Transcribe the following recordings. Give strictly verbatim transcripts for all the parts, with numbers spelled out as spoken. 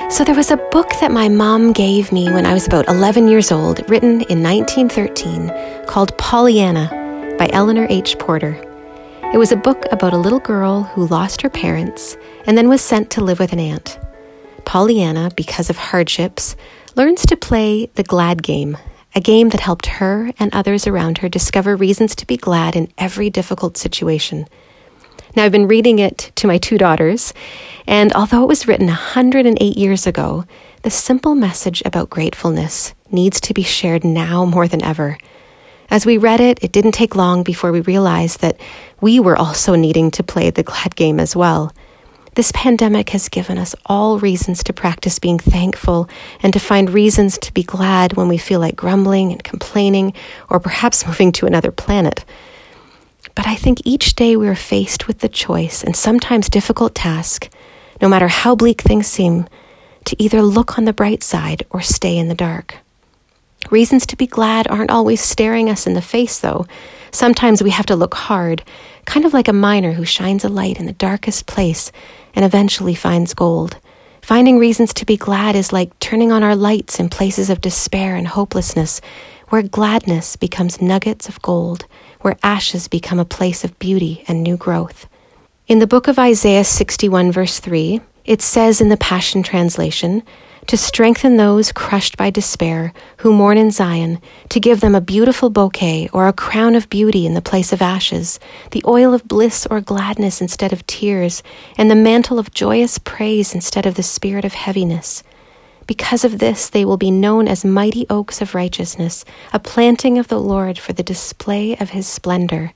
So there was a book that my mom gave me when I was about eleven years old, written in nineteen thirteen, called Pollyanna by Eleanor H. Porter. It was a book about a little girl who lost her parents and then was sent to live with an aunt. Pollyanna, because of hardships, learns to play the glad game, a game that helped her and others around her discover reasons to be glad in every difficult situation. Now, I've been reading it to my two daughters, and although it was written one hundred eight years ago, the simple message about gratefulness needs to be shared now more than ever. As we read it, it didn't take long before we realized that we were also needing to play the glad game as well. This pandemic has given us all reasons to practice being thankful and to find reasons to be glad when we feel like grumbling and complaining, or perhaps moving to another planet. But I think each day we are faced with the choice, and sometimes difficult task, no matter how bleak things seem, to either look on the bright side or stay in the dark. Reasons to be glad aren't always staring us in the face, though. Sometimes we have to look hard, kind of like a miner who shines a light in the darkest place and eventually finds gold. Finding reasons to be glad is like turning on our lights in places of despair and hopelessness, where gladness becomes nuggets of gold, where ashes become a place of beauty and new growth. In the book of Isaiah sixty-one, verse three, it says in the Passion Translation, to strengthen those crushed by despair who mourn in Zion, to give them a beautiful bouquet or a crown of beauty in the place of ashes, the oil of bliss or gladness instead of tears, and the mantle of joyous praise instead of the spirit of heaviness. Because of this, they will be known as mighty oaks of righteousness, a planting of the Lord for the display of his splendor.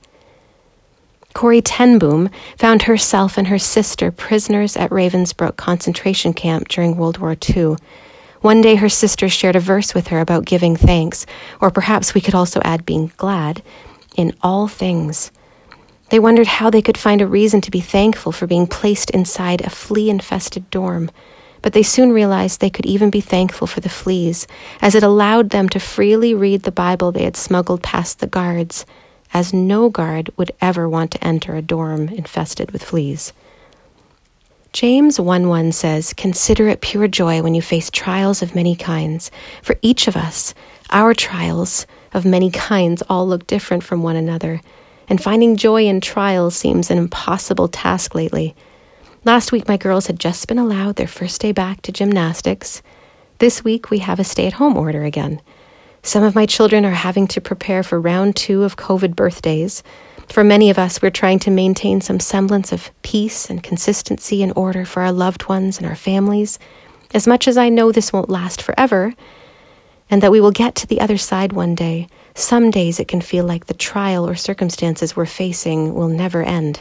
Corrie ten Boom found herself and her sister prisoners at Ravensbrück concentration camp during World War Two. One day her sister shared a verse with her about giving thanks, or perhaps we could also add being glad, in all things. They wondered how they could find a reason to be thankful for being placed inside a flea-infested dorm. But they soon realized they could even be thankful for the fleas, as it allowed them to freely read the Bible they had smuggled past the guards, as no guard would ever want to enter a dorm infested with fleas. James one one says, consider it pure joy when you face trials of many kinds. For each of us, our trials of many kinds all look different from one another, and finding joy in trials seems an impossible task lately. Last week, my girls had just been allowed their first day back to gymnastics. This week, we have a stay-at-home order again. Some of my children are having to prepare for round two of COVID birthdays. For many of us, we're trying to maintain some semblance of peace and consistency and order for our loved ones and our families. As much as I know this won't last forever, and that we will get to the other side one day, some days it can feel like the trial or circumstances we're facing will never end.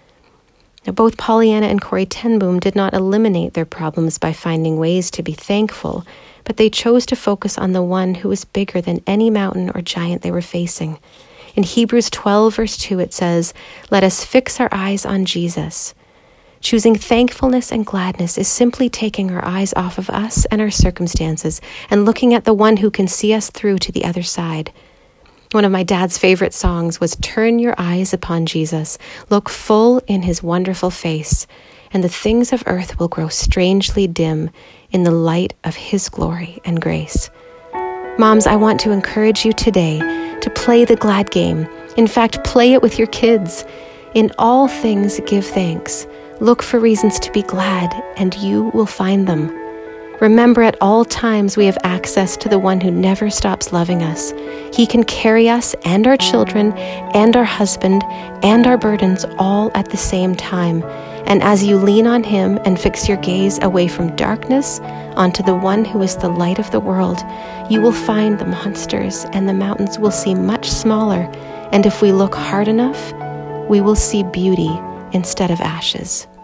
Now, both Pollyanna and Corrie ten Boom did not eliminate their problems by finding ways to be thankful, but they chose to focus on the one who was bigger than any mountain or giant they were facing. In Hebrews twelve, verse two, it says, let us fix our eyes on Jesus. Choosing thankfulness and gladness is simply taking our eyes off of us and our circumstances and looking at the one who can see us through to the other side. One of my dad's favorite songs was Turn Your Eyes Upon Jesus, look full in his wonderful face, and the things of earth will grow strangely dim in the light of his glory and grace. Moms, I want to encourage you today to play the glad game. In fact, play it with your kids. In all things, give thanks. Look for reasons to be glad, and you will find them. Remember, at all times we have access to the one who never stops loving us. He can carry us and our children and our husband and our burdens all at the same time. And as you lean on him and fix your gaze away from darkness onto the one who is the light of the world, you will find the monsters and the mountains will seem much smaller. And if we look hard enough, we will see beauty instead of ashes.